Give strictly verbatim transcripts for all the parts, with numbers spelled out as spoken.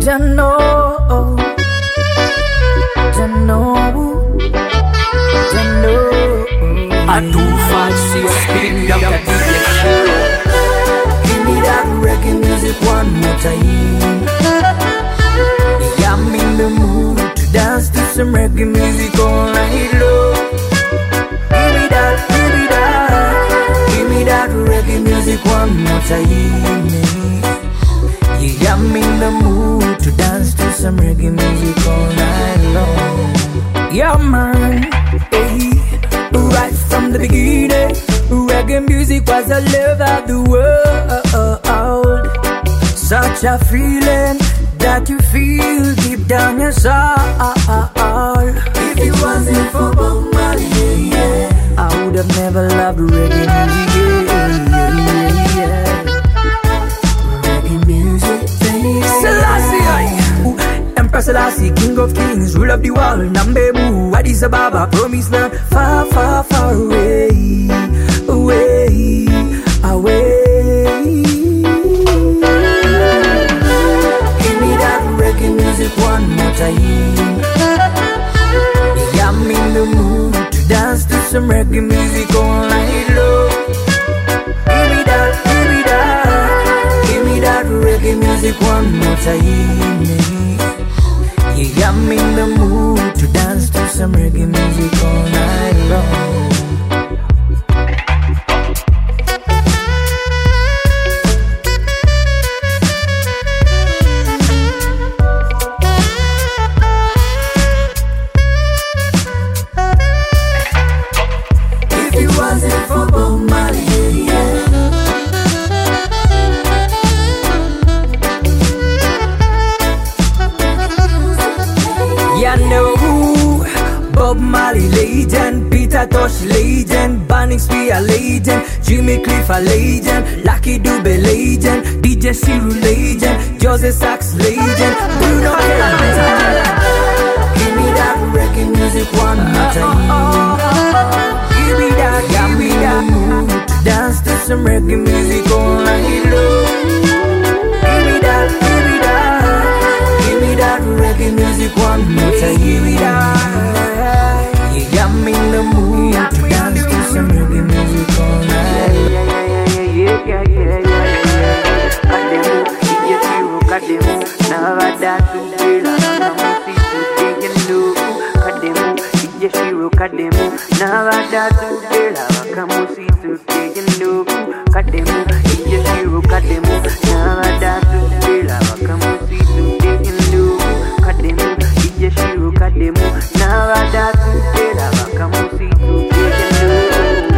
Jano, Jano, Jano. A two five six big Doctor D J show. Give me that reggae music one more time. Yeah, I'm in the mood to dance to some reggae music all night long. Give me that, give me that, give me that reggae music one more time. Yeah, I'm in the mood to dance to some reggae music all night long. Yeah, man, hey. Right from the beginning, reggae music was the love of the world. Such a feeling that you feel deep down your soul. If it wasn't for Bob Marley, yeah, I would have never loved reggae music. Yeah, yeah. Reggae music, baby. Selassie, Emperor Selassie, King of Kings, rule of the world. Nambebu, Addis Ababa, promised land, far, far, far away, away, away. Music one more time. Yeah, I'm in the mood to dance to some reggae music all night long. Give me that, give me that, give me that reggae music one more time. Yeah, I'm in the mood to dance to some reggae music all night long. Bob Marley legend, Peter Tosh legend, Banning Spear legend, Jimmy Cliff a legend, Lucky Dube legend, D J Shiru legend, Jose Sax legend, Bruno legend. Give me that reggae music one more time. Give me that, give me that mood to dance to some reggae music all night long. Give me that, give me that, give me that reggae music one more time. Give me that. Yeah, I'm in the mood to dance to some reggae music all night. Yeah, yeah, yeah, yeah, yeah. Kademu, D J Shiru, kademu, navada tubela, namamusi tuteyendo. Kademu, D J Shiru, kademu, navada tubela, namamusi tuteyendo. Kademu, D J Shiru, kademu, navada tubela, namamusi tuteyendo. Kademu, D J Shiru, kademu, navada tubela, namamusi tuteyendo.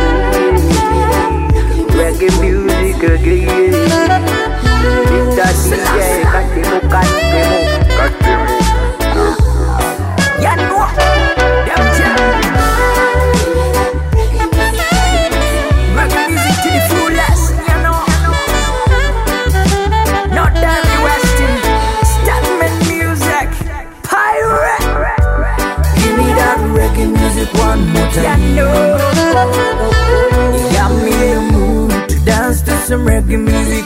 Reggae music again. It's that D J, kademu, kademu, kademu. Yeah, no, them jam. Reggae music to the fullest, you know. Not Danny Weston, Statman music, pirate. Give me that reggae music one more time. Yeah, no. Yeah, I'm in the mood to dance to some reggae music